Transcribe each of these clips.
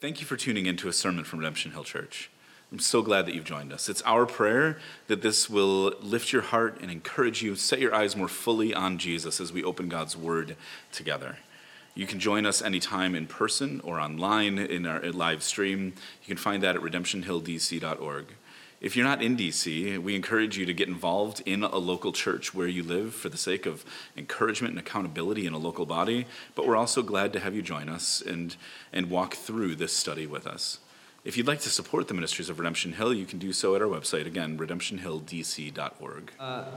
Thank you for tuning in to a sermon from Redemption Hill Church. I'm so glad that you've joined us. It's our prayer that this will lift your heart and encourage you, set your eyes more fully on Jesus as we open God's Word together. You can join us anytime in person or online in our live stream. You can find that at redemptionhilldc.org. If you're not in DC, we encourage you to get involved in a local church where you live for the sake of encouragement and accountability in a local body, but we're also glad to have you join us and walk through this study with us. If you'd like to support the ministries of Redemption Hill, you can do so at our website, again, redemptionhilldc.org.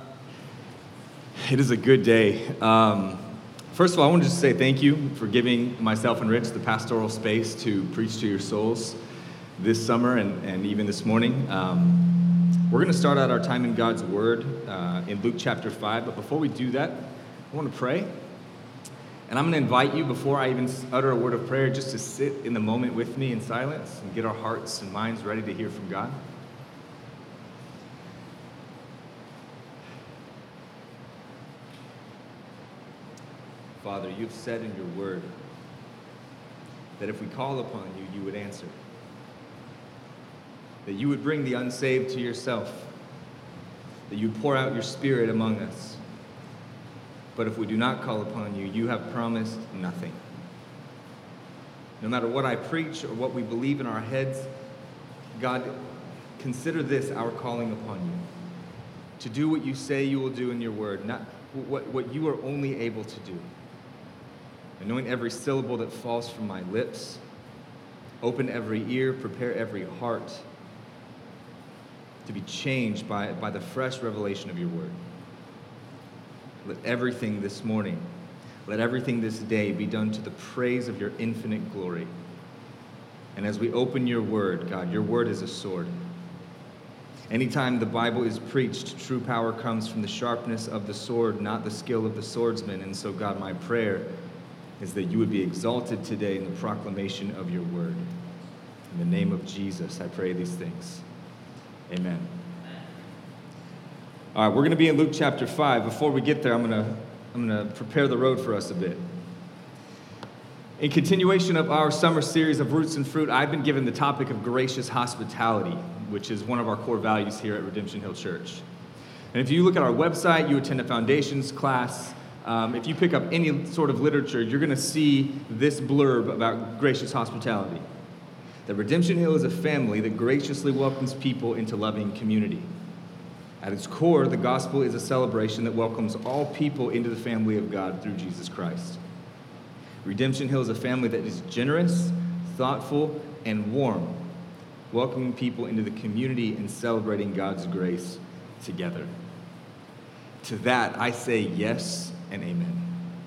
It is a good day. First of all, I want to just say thank you for giving myself and Rich the pastoral space to preach to your souls this summer and even this morning. We're going to start out our time in God's Word in Luke chapter 5, but before we do that, I want to pray. And I'm going to invite you, before I even utter a word of prayer, just to sit in the moment with me in silence and get our hearts and minds ready to hear from God. Father, you've said in your word that if we call upon you, you would answer. That you would bring the unsaved to yourself. That you'd pour out your Spirit among us. But if we do not call upon you, you have promised nothing. No matter what I preach or what we believe in our heads, God, consider this our calling upon you. To do what you say you will do in your word, not what you are only able to do. Anoint every syllable that falls from my lips. Open every ear, prepare every heart to be changed by the fresh revelation of your word. Let everything this morning, let everything this day be done to the praise of your infinite glory. And as we open your word, God, your word is a sword. Anytime the Bible is preached, true power comes from the sharpness of the sword, not the skill of the swordsman. And so, God, my prayer is that you would be exalted today in the proclamation of your word. In the name of Jesus, I pray these things. Amen. All right, we're going to be in Luke chapter 5. Before we get there, I'm going to prepare the road for us a bit. In continuation of our summer series of Roots and Fruit, I've been given the topic of gracious hospitality, which is one of our core values here at Redemption Hill Church. And if you look at our website, you attend a foundations class, if you pick up any sort of literature, you're going to see this blurb about gracious hospitality. That Redemption Hill is a family that graciously welcomes people into loving community. At its core, the gospel is a celebration that welcomes all people into the family of God through Jesus Christ. Redemption Hill is a family that is generous, thoughtful, and warm, welcoming people into the community and celebrating God's grace together. To that, I say yes and amen.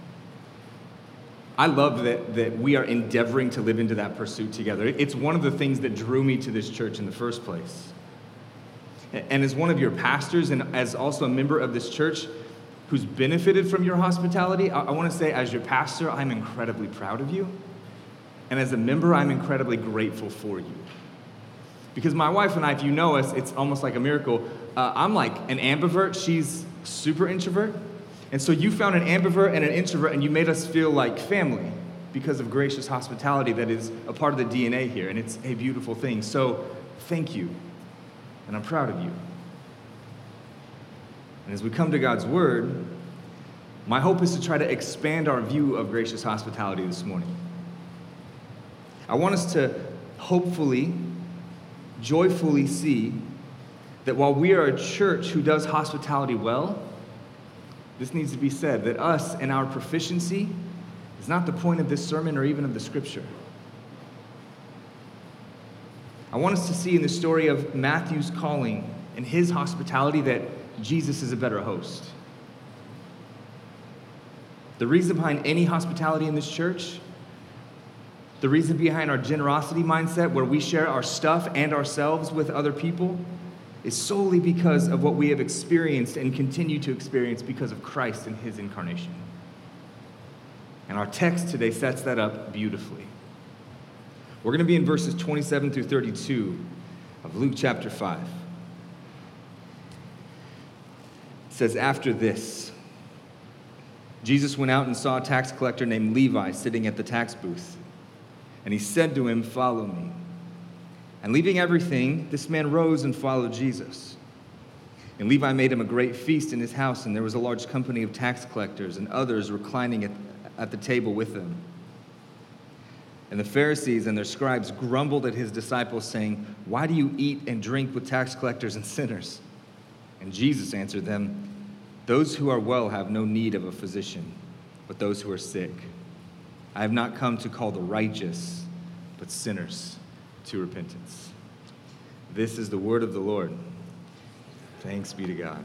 I love that we are endeavoring to live into that pursuit together. It's one of the things that drew me to this church in the first place. And as one of your pastors and as also a member of this church who's benefited from your hospitality, I want to say as your pastor, I'm incredibly proud of you. And as a member, I'm incredibly grateful for you. Because my wife and I, if you know us, it's almost like a miracle. I'm like an ambivert. She's super introvert. And so you found an ambivert and an introvert, and you made us feel like family because of gracious hospitality that is a part of the DNA here, and it's a beautiful thing. So thank you, and I'm proud of you. And as we come to God's Word, my hope is to try to expand our view of gracious hospitality this morning. I want us to hopefully, joyfully see that while we are a church who does hospitality well, this needs to be said, that us and our proficiency is not the point of this sermon or even of the scripture. I want us to see in the story of Matthew's calling and his hospitality that Jesus is a better host. The reason behind any hospitality in this church, the reason behind our generosity mindset where we share our stuff and ourselves with other people, is solely because of what we have experienced and continue to experience because of Christ and his incarnation. And our text today sets that up beautifully. We're going to be in verses 27 through 32 of Luke chapter 5. It says, after this, Jesus went out and saw a tax collector named Levi sitting at the tax booth. And he said to him, "Follow me." And leaving everything, this man rose and followed Jesus. And Levi made him a great feast in his house, and there was a large company of tax collectors and others reclining at the table with them. And the Pharisees and their scribes grumbled at his disciples, saying, "Why do you eat and drink with tax collectors and sinners?" And Jesus answered them, "Those who are well have no need of a physician, but those who are sick. I have not come to call the righteous, but sinners to repentance." This is the word of the Lord. Thanks be to God.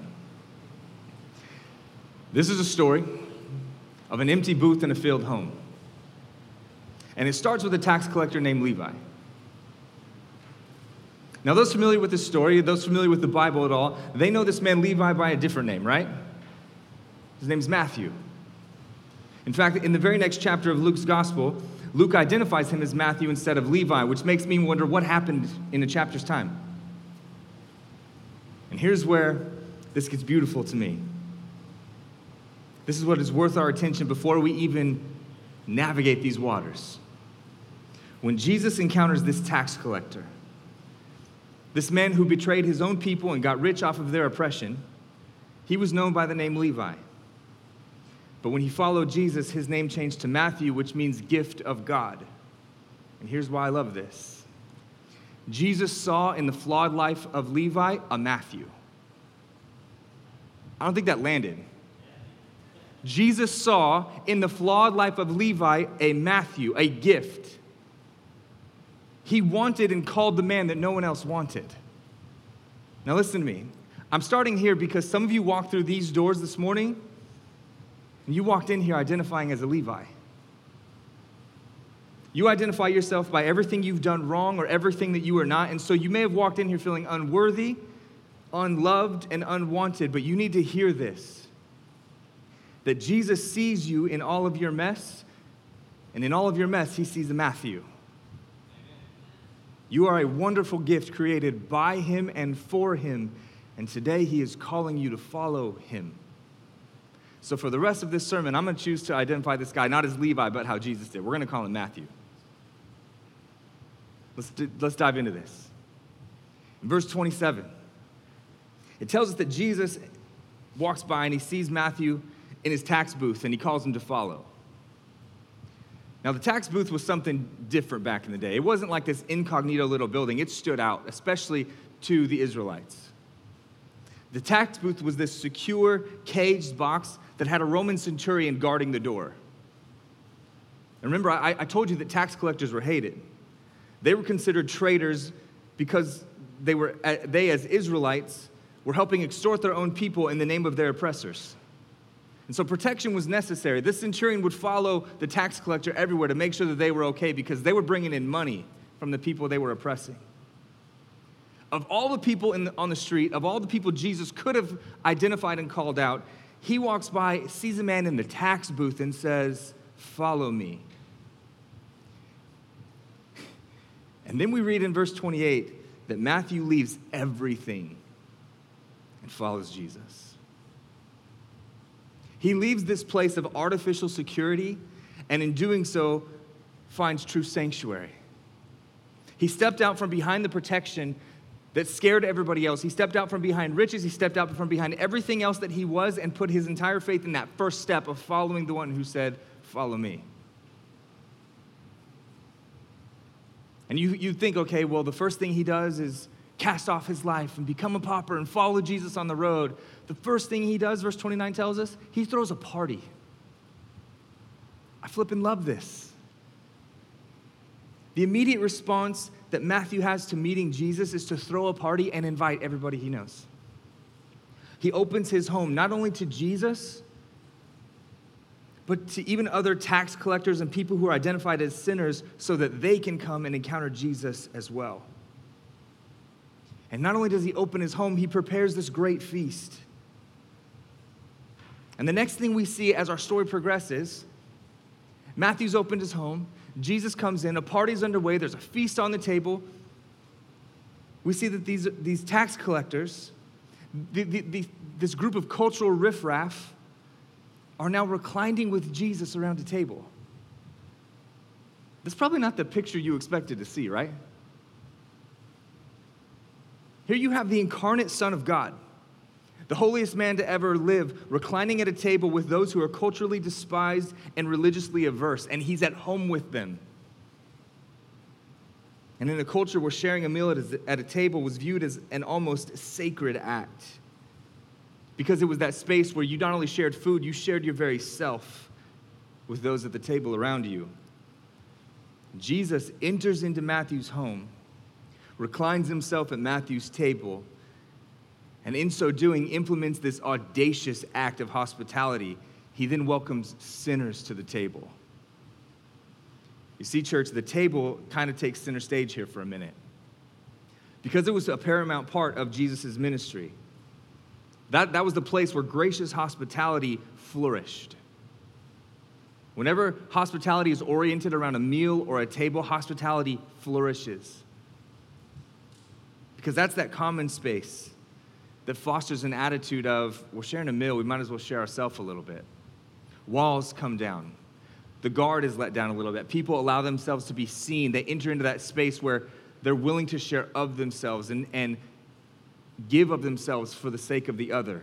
This is a story of an empty booth in a field home. And it starts with a tax collector named Levi. Now, those familiar with this story, those familiar with the Bible at all, they know this man Levi by a different name, right? His name's Matthew. In fact, in the very next chapter of Luke's gospel, Luke identifies him as Matthew instead of Levi, which makes me wonder what happened in a chapter's time. And here's where this gets beautiful to me. This is what is worth our attention before we even navigate these waters. When Jesus encounters this tax collector, this man who betrayed his own people and got rich off of their oppression, he was known by the name Levi. But when he followed Jesus, his name changed to Matthew, which means gift of God. And here's why I love this. Jesus saw in the flawed life of Levi a Matthew. I don't think that landed. Jesus saw in the flawed life of Levi a Matthew, a gift. He wanted and called the man that no one else wanted. Now listen to me. I'm starting here because some of you walked through these doors this morning, and you walked in here identifying as a Levi. You identify yourself by everything you've done wrong or everything that you are not, and so you may have walked in here feeling unworthy, unloved, and unwanted, but you need to hear this, that Jesus sees you in all of your mess, and in all of your mess, he sees a Matthew. You are a wonderful gift created by him and for him, and today he is calling you to follow him. So for the rest of this sermon, I'm going to choose to identify this guy not as Levi, but how Jesus did. We're going to call him Matthew. Let's dive into this. In verse 27, it tells us that Jesus walks by and he sees Matthew in his tax booth and he calls him to follow. Now, the tax booth was something different back in the day. It wasn't like this incognito little building. It stood out, especially to the Israelites. The tax booth was this secure, caged box that had a Roman centurion guarding the door. And remember, I told you that tax collectors were hated. They were considered traitors because they as Israelites were helping extort their own people in the name of their oppressors. And so protection was necessary. This centurion would follow the tax collector everywhere to make sure that they were okay because they were bringing in money from the people they were oppressing. Of all the people on the street, of all the people Jesus could have identified and called out, he walks by, sees a man in the tax booth and says, "Follow me." And then we read in verse 28 that Matthew leaves everything and follows Jesus. He leaves this place of artificial security, and in doing so, finds true sanctuary. He stepped out from behind the protection that scared everybody else. He stepped out from behind riches. He stepped out from behind everything else that he was and put his entire faith in that first step of following the one who said, "Follow me." And you think, okay, well, the first thing he does is cast off his life and become a pauper and follow Jesus on the road. The first thing he does, verse 29 tells us, he throws a party. I flippin' love this. The immediate response that Matthew has to meeting Jesus is to throw a party and invite everybody he knows. He opens his home not only to Jesus, but to even other tax collectors and people who are identified as sinners so that they can come and encounter Jesus as well. And not only does he open his home, he prepares this great feast. And the next thing we see as our story progresses, Matthew's opened his home, Jesus comes in, a party's underway, there's a feast on the table. We see that these tax collectors, this group of cultural riffraff, are now reclining with Jesus around a table. That's probably not the picture you expected to see, right? Here you have the incarnate Son of God, the holiest man to ever live, reclining at a table with those who are culturally despised and religiously averse, and he's at home with them. And in a culture where sharing a meal at a table was viewed as an almost sacred act, because it was that space where you not only shared food, you shared your very self with those at the table around you. Jesus enters into Matthew's home, reclines himself at Matthew's table, and in so doing implements this audacious act of hospitality. He then welcomes sinners to the table. You see, church, the table kind of takes center stage here for a minute, because it was a paramount part of Jesus' ministry. That was the place where gracious hospitality flourished. Whenever hospitality is oriented around a meal or a table, hospitality flourishes. Because that's that common space that fosters an attitude of, we're sharing a meal, we might as well share ourselves a little bit. Walls come down. The guard is let down a little bit. People allow themselves to be seen. They enter into that space where they're willing to share of themselves and give of themselves for the sake of the other.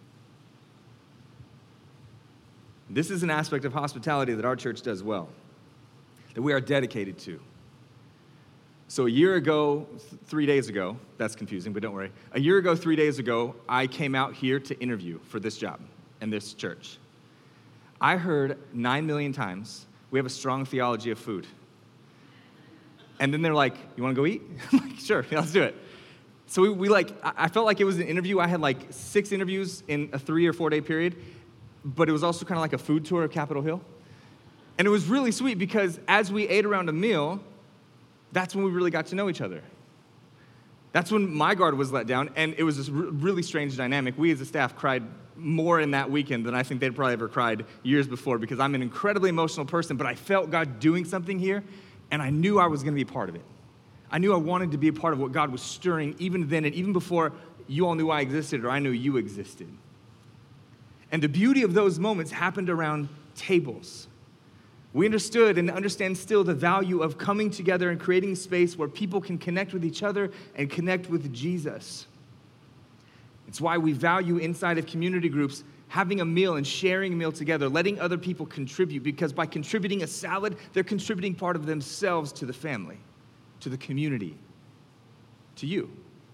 This is an aspect of hospitality that our church does well, that we are dedicated to. So a year ago, 3 days ago, that's confusing, but don't worry. A year ago, 3 days ago, I came out here to interview for this job and this church. I heard 9 million times, we have a strong theology of food. And then they're like, you want to go eat? I'm like, sure, yeah, let's do it. So I felt like it was an interview. I had like 6 interviews in a 3 or 4 day period, but it was also kind of like a food tour of Capitol Hill. And it was really sweet because as we ate around a meal, that's when we really got to know each other. That's when my guard was let down, and it was this really strange dynamic. We as a staff cried more in that weekend than I think they'd probably ever cried years before, because I'm an incredibly emotional person, but I felt God doing something here, and I knew I was going to be a part of it. I knew I wanted to be a part of what God was stirring even then, and even before you all knew I existed or I knew you existed. And the beauty of those moments happened around tables. We understood and understand still the value of coming together and creating a space where people can connect with each other and connect with Jesus. It's why we value inside of community groups having a meal and sharing a meal together, letting other people contribute, because by contributing a salad, they're contributing part of themselves to the family, to the community, to you.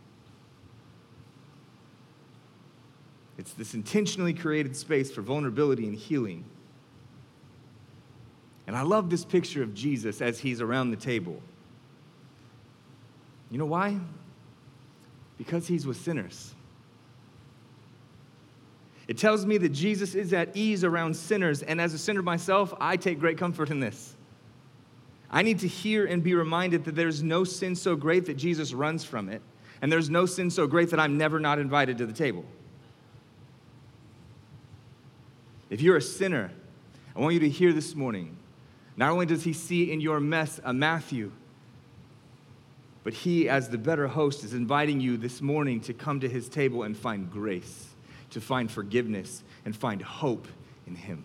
It's this intentionally created space for vulnerability and healing. And I love this picture of Jesus as he's around the table. You know why? Because he's with sinners. It tells me that Jesus is at ease around sinners, and as a sinner myself, I take great comfort in this. I need to hear and be reminded that there's no sin so great that Jesus runs from it, and there's no sin so great that I'm never not invited to the table. If you're a sinner, I want you to hear this morning, not only does he see in your mess a Matthew, but he, as the better host, is inviting you this morning to come to his table and find grace, to find forgiveness, and find hope in him.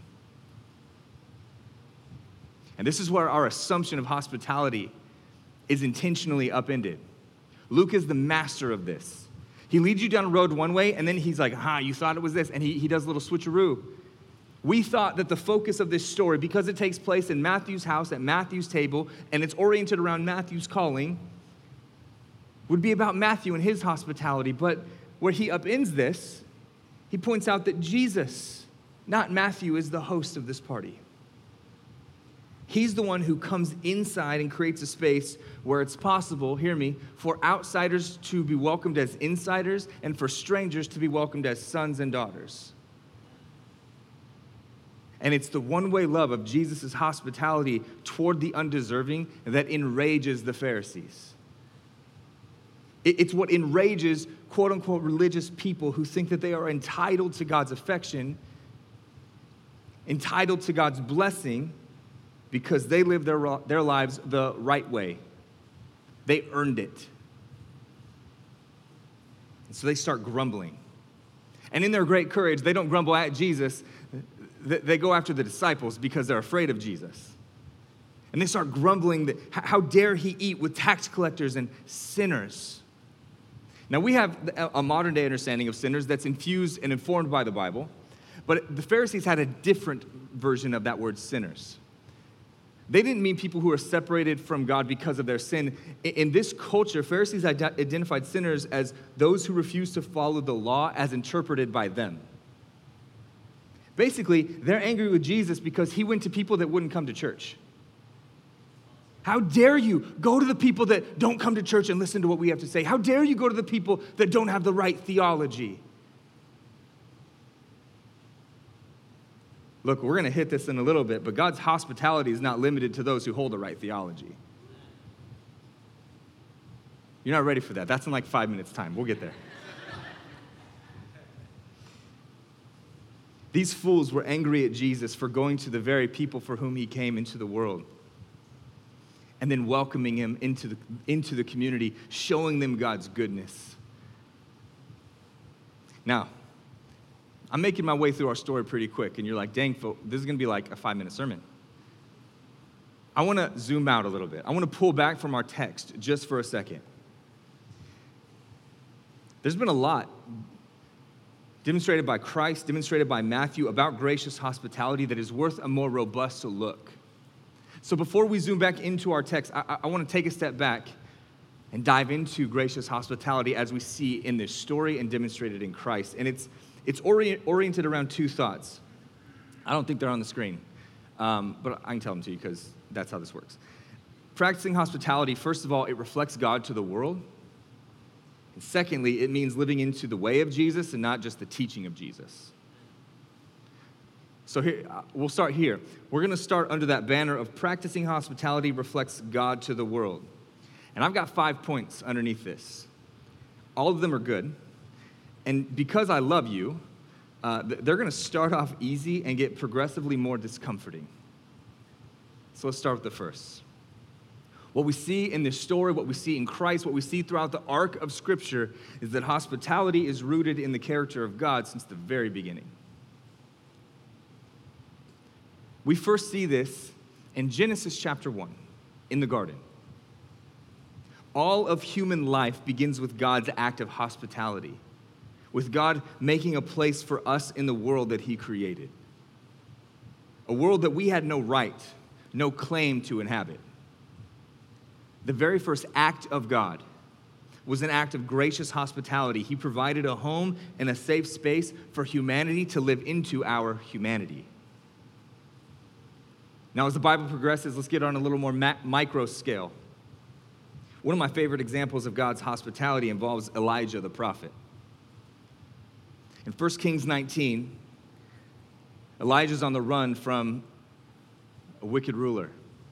And this is where our assumption of hospitality is intentionally upended. Luke is the master of this. He leads you down a road one way, and then he's like, you thought it was this, and he does a little switcheroo. We thought that the focus of this story, because it takes place in Matthew's house, at Matthew's table, and it's oriented around Matthew's calling, would be about Matthew and his hospitality. But where he upends this, he points out that Jesus, not Matthew, is the host of this party. He's the one who comes inside and creates a space where it's possible, hear me, for outsiders to be welcomed as insiders and for strangers to be welcomed as sons and daughters. And it's the one-way love of Jesus' hospitality toward the undeserving that enrages the Pharisees. It's what enrages quote-unquote religious people who think that they are entitled to God's affection, entitled to God's blessing, because they live their lives the right way. They earned it. And so they start grumbling. And in their great courage, they don't grumble at Jesus. They go after the disciples because they're afraid of Jesus. And they start grumbling that how dare he eat with tax collectors and sinners. Now, we have a modern day understanding of sinners that's infused and informed by the Bible, but the Pharisees had a different version of that word sinners. They didn't mean people who are separated from God because of their sin. In this culture, Pharisees identified sinners as those who refuse to follow the law as interpreted by them. Basically, they're angry with Jesus because he went to people that wouldn't come to church. How dare you go to the people that don't come to church and listen to what we have to say? How dare you go to the people that don't have the right theology? Look, we're going to hit this in a little bit, but God's hospitality is not limited to those who hold the right theology. You're not ready for that. That's in like 5 minutes' time. We'll get there. These fools were angry at Jesus for going to the very people for whom he came into the world, and then welcoming him into the community, showing them God's goodness. Now, I'm making my way through our story pretty quick, and you're like, dang, Phil, this is going to be like a 5-minute sermon. I want to zoom out a little bit. I want to pull back from our text just for a second. There's been a lot demonstrated by Christ, demonstrated by Matthew about gracious hospitality that is worth a more robust look. So before we zoom back into our text, I want to take a step back and dive into gracious hospitality as we see in this story and demonstrated in Christ. And it's oriented around two thoughts. I don't think they're on the screen, but I can tell them to you because that's how this works. Practicing hospitality, first of all, it reflects God to the world. And secondly, it means living into the way of Jesus and not just the teaching of Jesus. So here, we'll start here. We're going to start under that banner of practicing hospitality reflects God to the world. And I've got 5 points underneath this. All of them are good. And because I love you, they're going to start off easy and get progressively more discomforting. So let's start with the first. What we see in this story, what we see in Christ, what we see throughout the arc of Scripture is that hospitality is rooted in the character of God since the very beginning. We first see this in Genesis chapter 1, in the garden. All of human life begins with God's act of hospitality, with God making a place for us in the world that he created. A world that we had no right, no claim to inhabit. The very first act of God was an act of gracious hospitality. He provided a home and a safe space for humanity to live into our humanity. Now, as the Bible progresses, let's get on a little more micro scale. One of my favorite examples of God's hospitality involves Elijah the prophet. In 1 Kings 19, Elijah's on the run from a wicked ruler.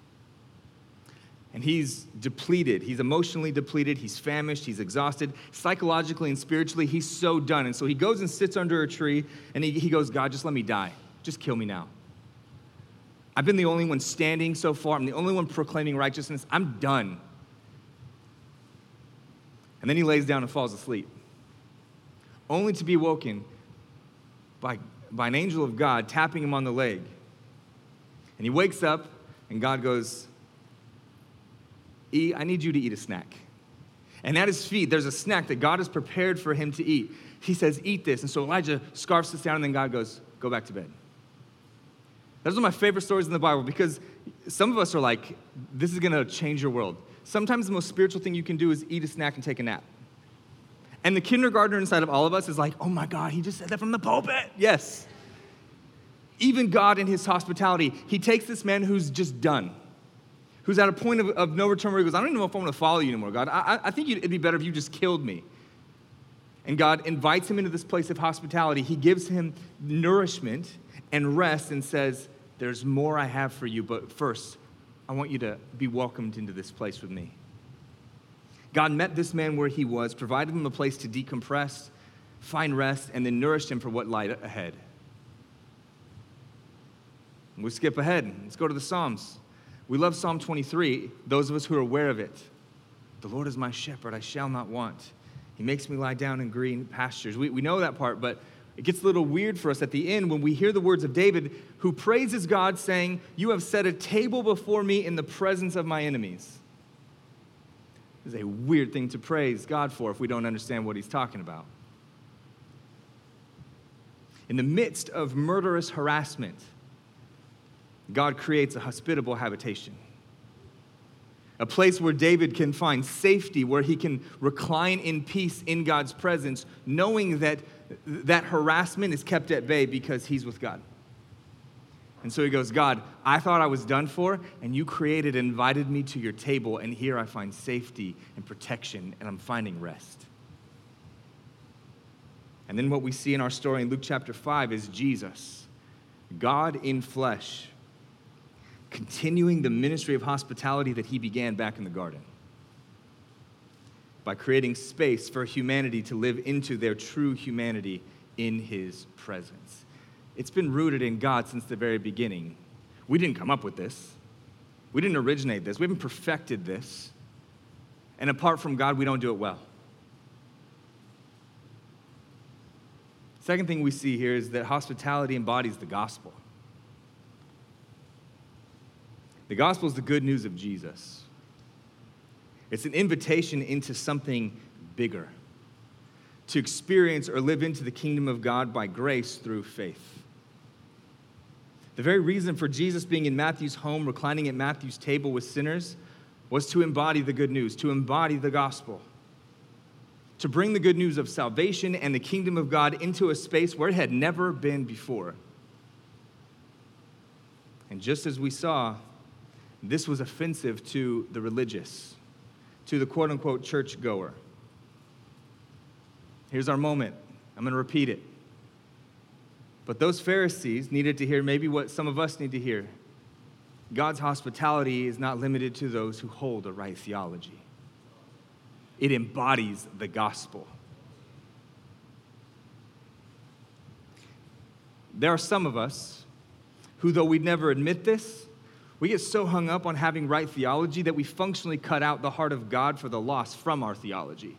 And he's depleted. He's emotionally depleted. He's famished. He's exhausted. Psychologically and spiritually, he's so done. And so he goes and sits under a tree, and he goes, God, just let me die. Just kill me now. I've been the only one standing so far. I'm the only one proclaiming righteousness. I'm done. And then he lays down and falls asleep, only to be woken by an angel of God tapping him on the leg. And he wakes up, and God goes, I need you to eat a snack. And at his feet, there's a snack that God has prepared for him to eat. He says, eat this. And so Elijah scarfs this down, and then God goes, go back to bed. Those are my favorite stories in the Bible because some of us are like, this is going to change your world. Sometimes the most spiritual thing you can do is eat a snack and take a nap. And the kindergartner inside of all of us is like, oh my God, he just said that from the pulpit. Yes. Even God in his hospitality, he takes this man who's just done, who's at a point of no return where he goes, I don't even know if I want to follow you anymore, God. I think it'd be better if you just killed me. And God invites him into this place of hospitality. He gives him nourishment and rest and says, there's more I have for you, but first, I want you to be welcomed into this place with me. God met this man where he was, provided him a place to decompress, find rest, and then nourished him for what lied ahead. We skip ahead. Let's go to the Psalms. We love Psalm 23, those of us who are aware of it. The Lord is my shepherd, I shall not want. He makes me lie down in green pastures. We know that part, but It gets a little weird for us at the end when we hear the words of David, who praises God, saying, "You have set a table before me in the presence of my enemies." This is a weird thing to praise God for if we don't understand what he's talking about. In the midst of murderous harassment, God creates a hospitable habitation. A place where David can find safety, where he can recline in peace in God's presence, knowing that that harassment is kept at bay because he's with God. And so he goes, "God, I thought I was done for, and you created and invited me to your table, and here I find safety and protection, and I'm finding rest." And then what we see in our story in Luke chapter 5 is Jesus, God in flesh, continuing the ministry of hospitality that he began back in the garden by creating space for humanity to live into their true humanity in his presence. It's been rooted in God since the very beginning. We didn't come up with this. We didn't originate this. We haven't perfected this. And apart from God, we don't do it well. Second thing we see here is that hospitality embodies the gospel. The gospel is the good news of Jesus. It's an invitation into something bigger, to experience or live into the kingdom of God by grace through faith. The very reason for Jesus being in Matthew's home, reclining at Matthew's table with sinners, was to embody the good news, to embody the gospel, to bring the good news of salvation and the kingdom of God into a space where it had never been before. And just as we saw, this was offensive to the religious, to the quote-unquote churchgoer. Here's our moment. I'm going to repeat it. But those Pharisees needed to hear maybe what some of us need to hear. God's hospitality is not limited to those who hold a right theology. It embodies the gospel. There are some of us who, though we'd never admit this, we get so hung up on having right theology that we functionally cut out the heart of God for the lost from our theology.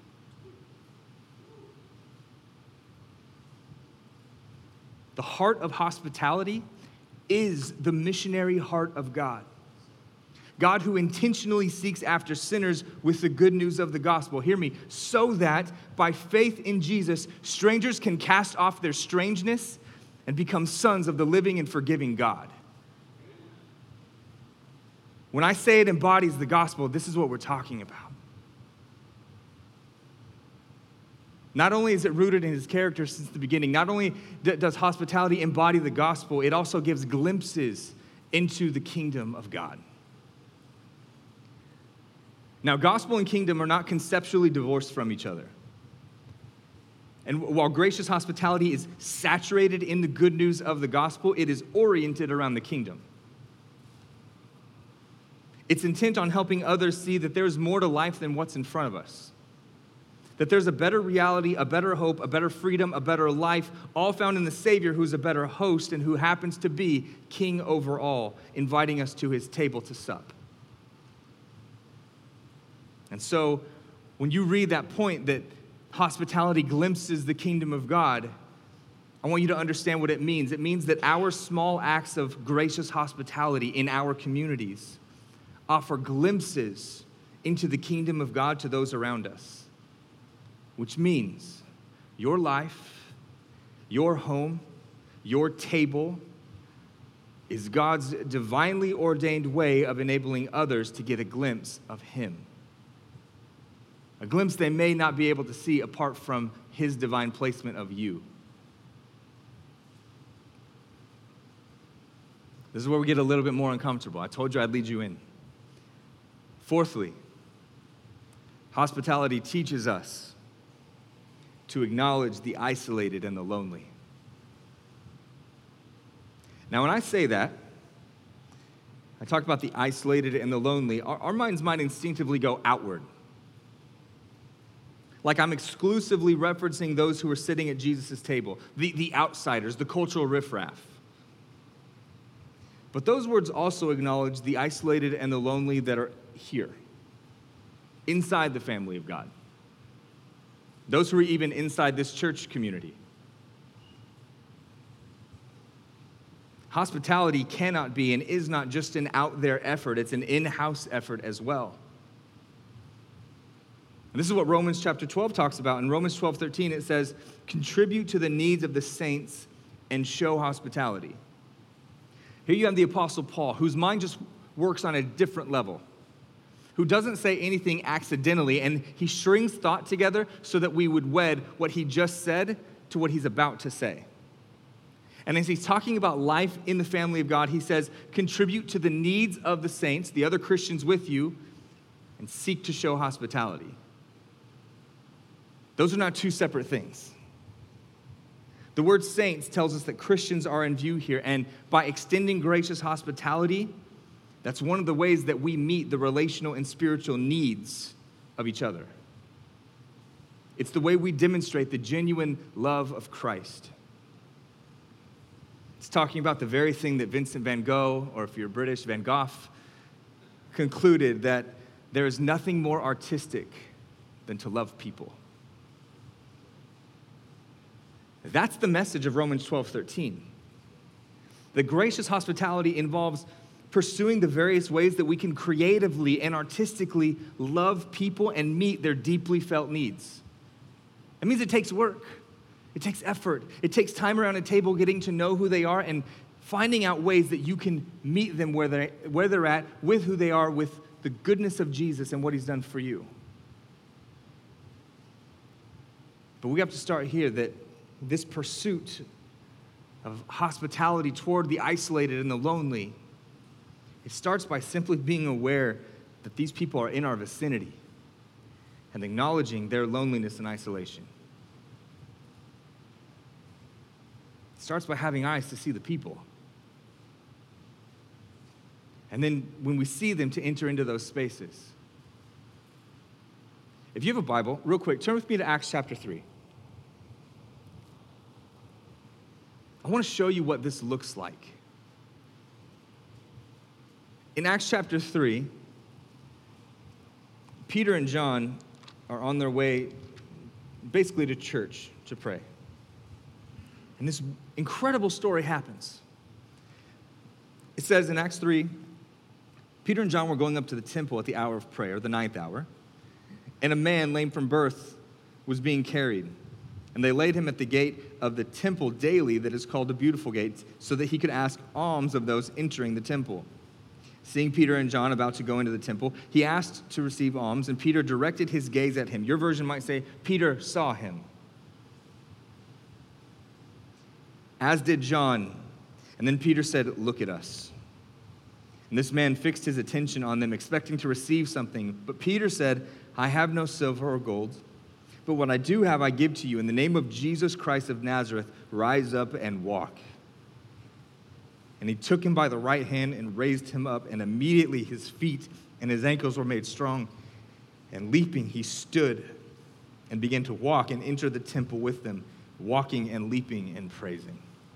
The heart of hospitality is the missionary heart of God. God who intentionally seeks after sinners with the good news of the gospel. Hear me. So that by faith in Jesus, strangers can cast off their strangeness and become sons of the living and forgiving God. When I say it embodies the gospel, this is what we're talking about. Not only is it rooted in his character since the beginning, not only does hospitality embody the gospel, it also gives glimpses into the kingdom of God. Now, gospel and kingdom are not conceptually divorced from each other. And while gracious hospitality is saturated in the good news of the gospel, it is oriented around the kingdom. It's intent on helping others see that there's more to life than what's in front of us. That there's a better reality, a better hope, a better freedom, a better life, all found in the Savior who's a better host and who happens to be king over all, inviting us to his table to sup. And so, when you read that point that hospitality glimpses the kingdom of God, I want you to understand what it means. It means that our small acts of gracious hospitality in our communities offer glimpses into the kingdom of God to those around us, which means your life, your home, your table is God's divinely ordained way of enabling others to get a glimpse of him. A glimpse they may not be able to see apart from his divine placement of you. This is where we get a little bit more uncomfortable. I told you I'd lead you in. Fourthly, hospitality teaches us to acknowledge the isolated and the lonely. Now, when I say that, I talk about the isolated and the lonely, our minds might instinctively go outward. Like I'm exclusively referencing those who are sitting at Jesus' table, the outsiders, the cultural riffraff. But those words also acknowledge the isolated and the lonely that are here, inside the family of God. Those who are even inside this church community. Hospitality cannot be and is not just an out there effort, it's an in-house effort as well. And this is what Romans chapter 12 talks about. In Romans 12:13, it says, contribute to the needs of the saints and show hospitality. Here you have the Apostle Paul, whose mind just works on a different level, who doesn't say anything accidentally, and he strings thought together so that we would wed what he just said to what he's about to say. And as he's talking about life in the family of God, he says, contribute to the needs of the saints, the other Christians with you, and seek to show hospitality. Those are not two separate things. The word saints tells us that Christians are in view here, and by extending gracious hospitality, that's one of the ways that we meet the relational and spiritual needs of each other. It's the way we demonstrate the genuine love of Christ. It's talking about the very thing that Vincent van Gogh, or if you're British, Van Gogh, concluded, that there is nothing more artistic than to love people. That's the message of Romans 12:13. The gracious hospitality involves pursuing the various ways that we can creatively and artistically love people and meet their deeply felt needs. It means it takes work. It takes effort. It takes time around a table getting to know who they are and finding out ways that you can meet them where they're at, with who they are, with the goodness of Jesus and what he's done for you. But we have to start here, that this pursuit of hospitality toward the isolated and the lonely, it starts by simply being aware that these people are in our vicinity and acknowledging their loneliness and isolation. It starts by having eyes to see the people. And then when we see them, to enter into those spaces. If you have a Bible, real quick, turn with me to Acts chapter 3. I want to show you what this looks like. In Acts chapter 3, Peter and John are on their way basically to church to pray. And this incredible story happens. It says in Acts 3, Peter and John were going up to the temple at the hour of prayer, the 9th hour, and a man lame from birth was being carried. And they laid him at the gate of the temple daily, that is called the Beautiful Gate, so that he could ask alms of those entering the temple. Seeing Peter and John about to go into the temple, he asked to receive alms, and Peter directed his gaze at him. Your version might say, Peter saw him. As did John. And then Peter said, look at us. And this man fixed his attention on them, expecting to receive something. But Peter said, I have no silver or gold, but what I do have I give to you. In the name of Jesus Christ of Nazareth, rise up and walk. And he took him by the right hand and raised him up, and immediately his feet and his ankles were made strong. And leaping, he stood and began to walk and enter the temple with them, walking and leaping and praising.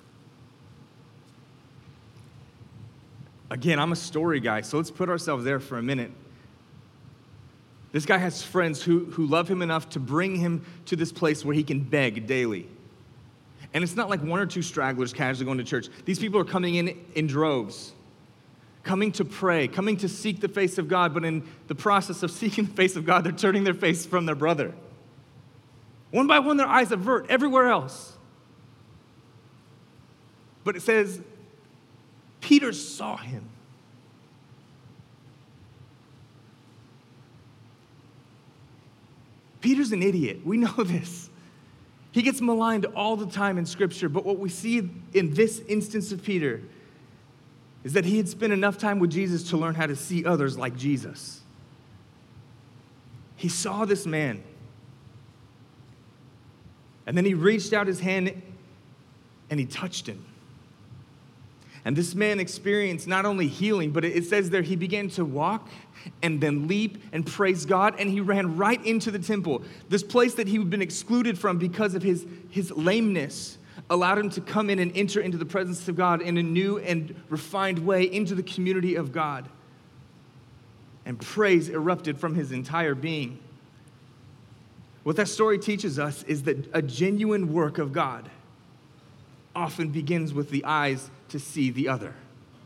Again, I'm a story guy, so let's put ourselves there for a minute. This guy has friends who love him enough to bring him to this place where he can beg daily. And it's not like one or two stragglers casually going to church. These people are coming in droves, coming to pray, coming to seek the face of God, but in the process of seeking the face of God, they're turning their face from their brother. One by one, their eyes avert everywhere else. But it says, Peter saw him. Peter's an idiot. We know this. He gets maligned all the time in Scripture, but what we see in this instance of Peter is that he had spent enough time with Jesus to learn how to see others like Jesus. He saw this man, and then he reached out his hand and he touched him. And this man experienced not only healing, but it says there he began to walk and then leap and praise God, and he ran right into the temple. This place that he had been excluded from because of his lameness allowed him to come in and enter into the presence of God in a new and refined way into the community of God. And praise erupted from his entire being. What that story teaches us is that a genuine work of God often begins with the eyes to to see the other.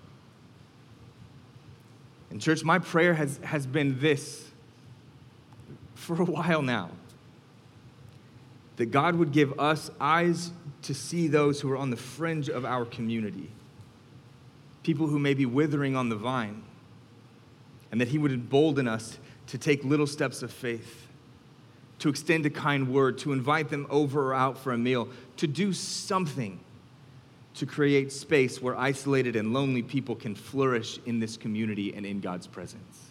And church, my prayer has been this for a while now, that God would give us eyes to see those who are on the fringe of our community, people who may be withering on the vine, and that he would embolden us to take little steps of faith, to extend a kind word, to invite them over or out for a meal, to do something to create space where isolated and lonely people can flourish in this community and in God's presence.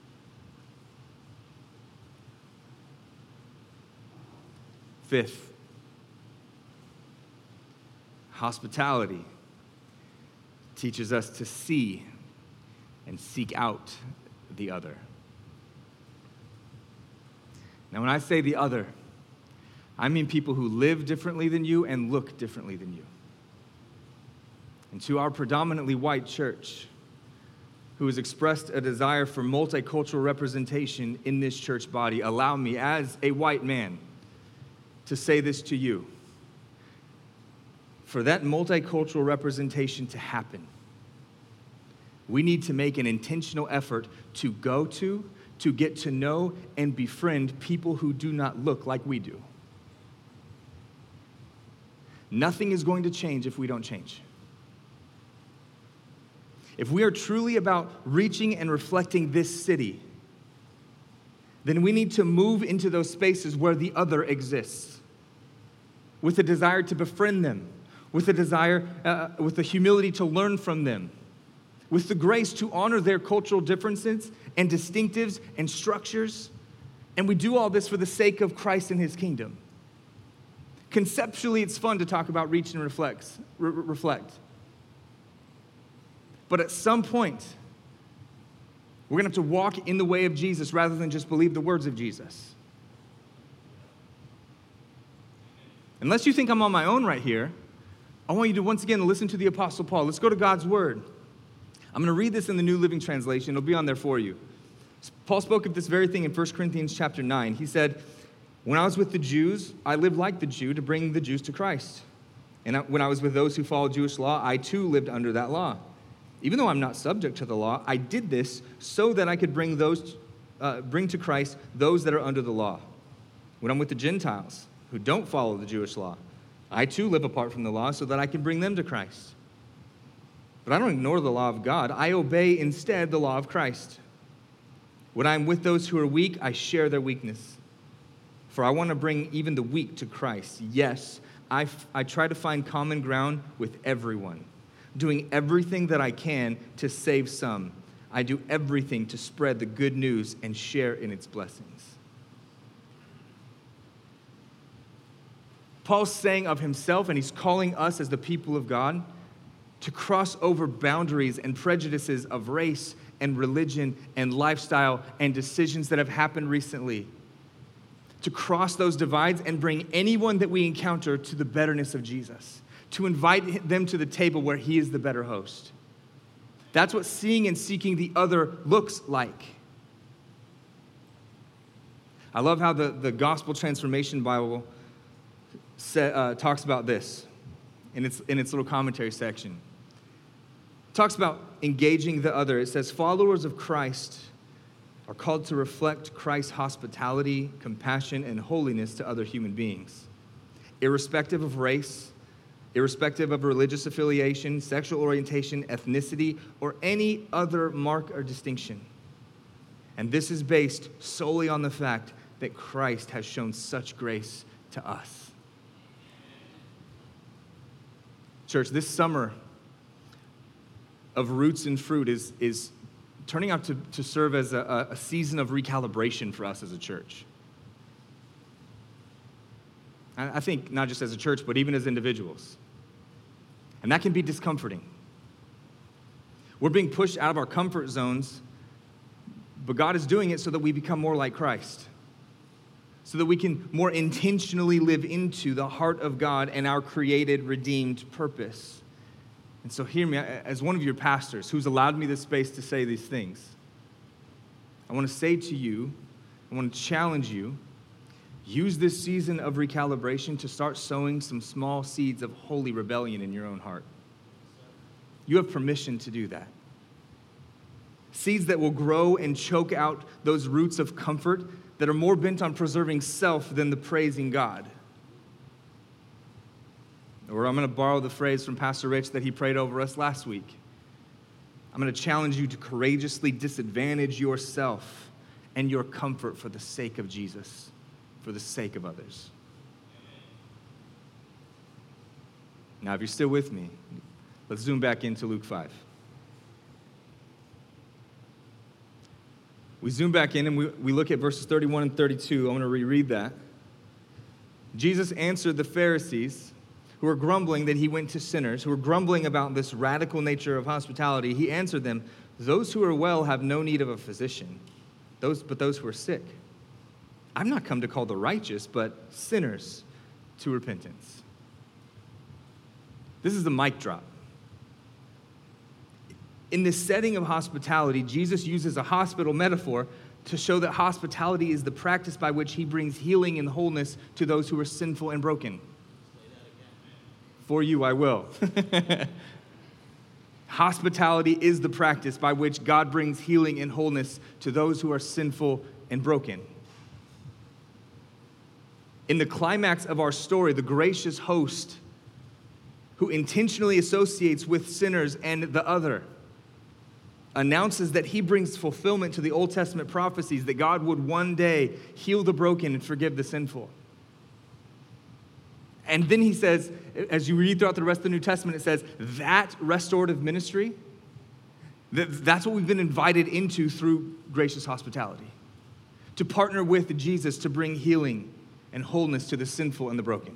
Fifth, hospitality teaches us to see and seek out the other. Now, when I say the other, I mean people who live differently than you and look differently than you. And to our predominantly white church, who has expressed a desire for multicultural representation in this church body, allow me, as a white man, to say this to you. For that multicultural representation to happen, we need to make an intentional effort to go to get to know, and befriend people who do not look like we do. Nothing is going to change if we don't change. If we are truly about reaching and reflecting this city, then we need to move into those spaces where the other exists, with a desire to befriend them, with a desire, with the humility to learn from them, with the grace to honor their cultural differences and distinctives and structures. And we do all this for the sake of Christ and his kingdom. Conceptually, it's fun to talk about reach and reflect. But at some point, we're going to have to walk in the way of Jesus rather than just believe the words of Jesus. Unless you think I'm on my own right here, I want you to once again listen to the Apostle Paul. Let's go to God's word. I'm going to read this in the New Living Translation. It'll be on there for you. Paul spoke of this very thing in 1 Corinthians chapter 9. He said, when I was with the Jews, I lived like the Jew to bring the Jews to Christ. And when I was with those who followed Jewish law, I too lived under that law. Even though I'm not subject to the law, I did this so that I could bring to Christ those that are under the law. When I'm with the Gentiles who don't follow the Jewish law, I too live apart from the law so that I can bring them to Christ. But I don't ignore the law of God. I obey instead the law of Christ. When I'm with those who are weak, I share their weakness. For I want to bring even the weak to Christ. Yes, I try to find common ground with everyone, doing everything that I can to save some. I do everything to spread the good news and share in its blessings. Paul's saying of himself, and he's calling us as the people of God, to cross over boundaries and prejudices of race and religion and lifestyle and decisions that have happened recently. To cross those divides and bring anyone that we encounter to the betterness of Jesus. To invite them to the table where he is the better host. That's what seeing and seeking the other looks like. I love how the Gospel Transformation Bible talks about this in its little commentary section. It talks about engaging the other. It says, followers of Christ are called to reflect Christ's hospitality, compassion, and holiness to other human beings, irrespective of race, irrespective of religious affiliation, sexual orientation, ethnicity, or any other mark or distinction. And this is based solely on the fact that Christ has shown such grace to us. Church, this summer of Roots and Fruit is turning out to serve as a season of recalibration for us as a church. I think not just as a church, but even as individuals. And that can be discomforting. We're being pushed out of our comfort zones, but God is doing it so that we become more like Christ, so that we can more intentionally live into the heart of God and our created, redeemed purpose. And so hear me, as one of your pastors who's allowed me this space to say these things, I want to say to you, I want to challenge you, use this season of recalibration to start sowing some small seeds of holy rebellion in your own heart. You have permission to do that. Seeds that will grow and choke out those roots of comfort that are more bent on preserving self than the praising God. Or I'm going to borrow the phrase from Pastor Rich that he prayed over us last week. I'm going to challenge you to courageously disadvantage yourself and your comfort for the sake of Jesus, for the sake of others. Now, if you're still with me, let's zoom back into Luke 5. We zoom back in and we look at verses 31 and 32. I'm going to reread that. Jesus answered the Pharisees who were grumbling that he went to sinners, who were grumbling about this radical nature of hospitality. He answered them, "Those who are well have no need of a physician, but those who are sick. I've not come to call the righteous, but sinners to repentance." This is the mic drop. In this setting of hospitality, Jesus uses a hospital metaphor to show that hospitality is the practice by which he brings healing and wholeness to those who are sinful and broken. For you, I will. Hospitality is the practice by which God brings healing and wholeness to those who are sinful and broken. In the climax of our story, the gracious host who intentionally associates with sinners and the other announces that he brings fulfillment to the Old Testament prophecies that God would one day heal the broken and forgive the sinful. And then he says, as you read throughout the rest of the New Testament, it says that restorative ministry, that's what we've been invited into through gracious hospitality. To partner with Jesus to bring healing and wholeness to the sinful and the broken.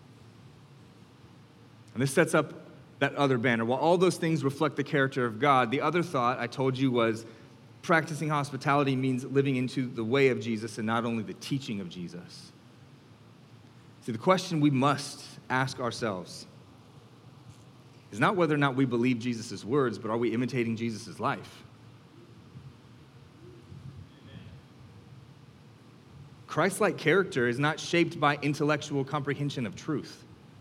And this sets up that other banner. While all those things reflect the character of God, the other thought I told you was practicing hospitality means living into the way of Jesus and not only the teaching of Jesus. See, the question we must ask ourselves is not whether or not we believe Jesus' words, but are we imitating Jesus' life? Christ-like character is not shaped by intellectual comprehension of truth.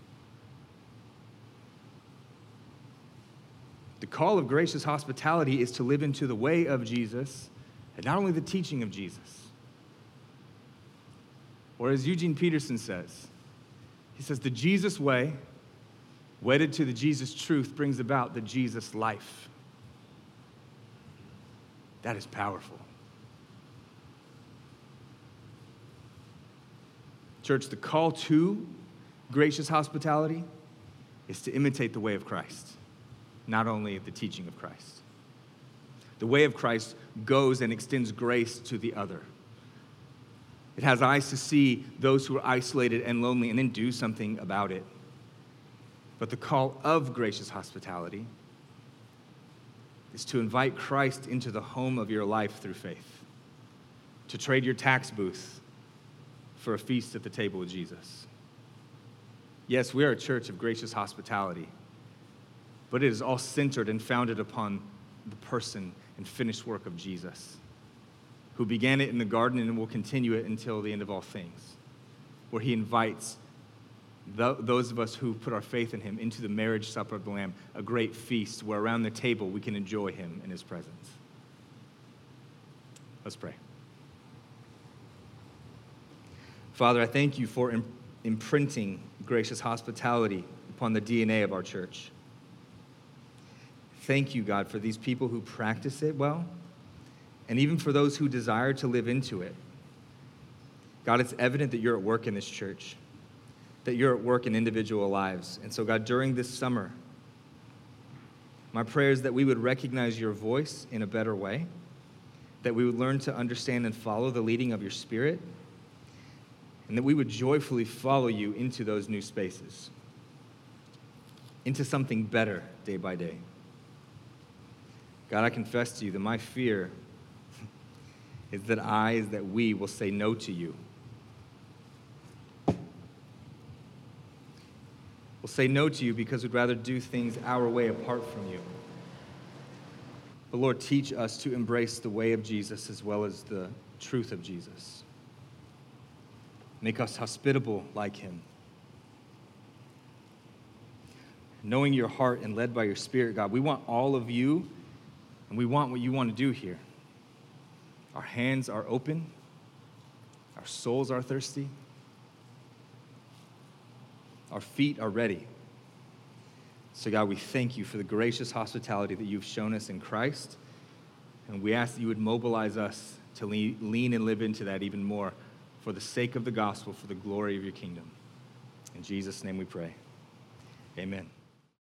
The call of gracious hospitality is to live into the way of Jesus and not only the teaching of Jesus. Or as Eugene Peterson says, he says, the Jesus way, wedded to the Jesus truth, brings about the Jesus life. That is powerful. Church, the call to gracious hospitality is to imitate the way of Christ. Not only the teaching of Christ. The way of Christ goes and extends grace to the other. It has eyes to see those who are isolated and lonely and then do something about it. But the call of gracious hospitality is to invite Christ into the home of your life through faith. To trade your tax booth for a feast at the table with Jesus. Yes, we are a church of gracious hospitality. But it is all centered and founded upon the person and finished work of Jesus, who began it in the garden and will continue it until the end of all things, where he invites those of us who put our faith in him into the marriage supper of the Lamb, a great feast where around the table we can enjoy him in his presence. Let's pray. Father, I thank you for imprinting gracious hospitality upon the DNA of our church. Thank you, God, for these people who practice it well, and even for those who desire to live into it. God, it's evident that you're at work in this church, that you're at work in individual lives. And so, God, during this summer, my prayer is that we would recognize your voice in a better way, that we would learn to understand and follow the leading of your Spirit, and that we would joyfully follow you into those new spaces, into something better day by day. God, I confess to you that my fear is that we will say no to you. We'll say no to you because we'd rather do things our way apart from you. But Lord, teach us to embrace the way of Jesus as well as the truth of Jesus. Make us hospitable like him. knowing your heart and led by your Spirit, God. We want all of you, and we want what you want to do here. Our hands are open. Our souls are thirsty. Our feet are ready. So, God, we thank you for the gracious hospitality that you've shown us in Christ. And we ask that you would mobilize us to lean and live into that even more for the sake of the gospel, for the glory of your kingdom. In Jesus' name we pray. Amen.